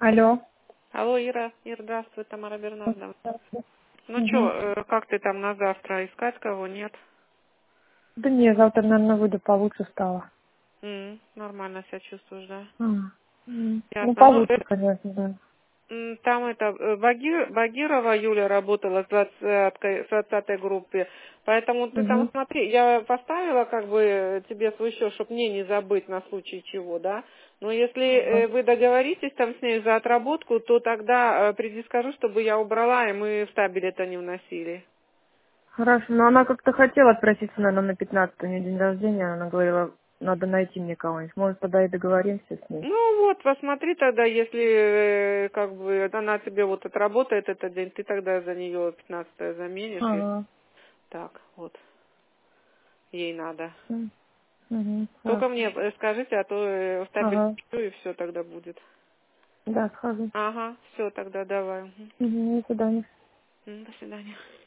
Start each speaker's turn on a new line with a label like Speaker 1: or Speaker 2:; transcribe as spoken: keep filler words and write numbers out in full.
Speaker 1: Алло.
Speaker 2: Алло, Ира. Ира, здравствуй, Тамара Бернардовна. Ну
Speaker 1: Угу.
Speaker 2: что, как ты там на завтра? Искать кого? Нет?
Speaker 1: Да не, завтра, наверное, выйду, получше стало.
Speaker 2: М, нормально себя чувствуешь, да?
Speaker 1: А, м. Ну,
Speaker 2: Ясно. Ну,
Speaker 1: получше,
Speaker 2: э,
Speaker 1: конечно, да.
Speaker 2: м, там это, э, Багир- Багирова Юля работала с двадцатой, с двадцатой группе, поэтому ты там
Speaker 1: Угу.
Speaker 2: смотри, я поставила как бы тебе свой счет, чтобы мне не забыть на случай чего, да? Но если
Speaker 1: Ага.
Speaker 2: э, вы договоритесь там с ней за отработку, то тогда э, приди скажу, чтобы я убрала, и мы в табель это не вносили.
Speaker 1: Хорошо, но она как-то хотела отпроситься, наверное, на пятнадцатое, у нее день рождения, она говорила, надо найти мне кого-нибудь. Может, тогда и договоримся с ней.
Speaker 2: Ну вот, посмотри тогда, если э, как бы она тебе вот отработает этот день, ты тогда за нее пятнадцатое заменишь. И
Speaker 1: Ага.
Speaker 2: так, вот, ей надо.
Speaker 1: Угу.
Speaker 2: Только
Speaker 1: Хорошо.
Speaker 2: мне э, скажите, а то э, в табель
Speaker 1: Ага.
Speaker 2: и все тогда будет.
Speaker 1: Да, схожу.
Speaker 2: Ага, все тогда давай. Мгм.
Speaker 1: Угу. До свидания.
Speaker 2: М, До свидания.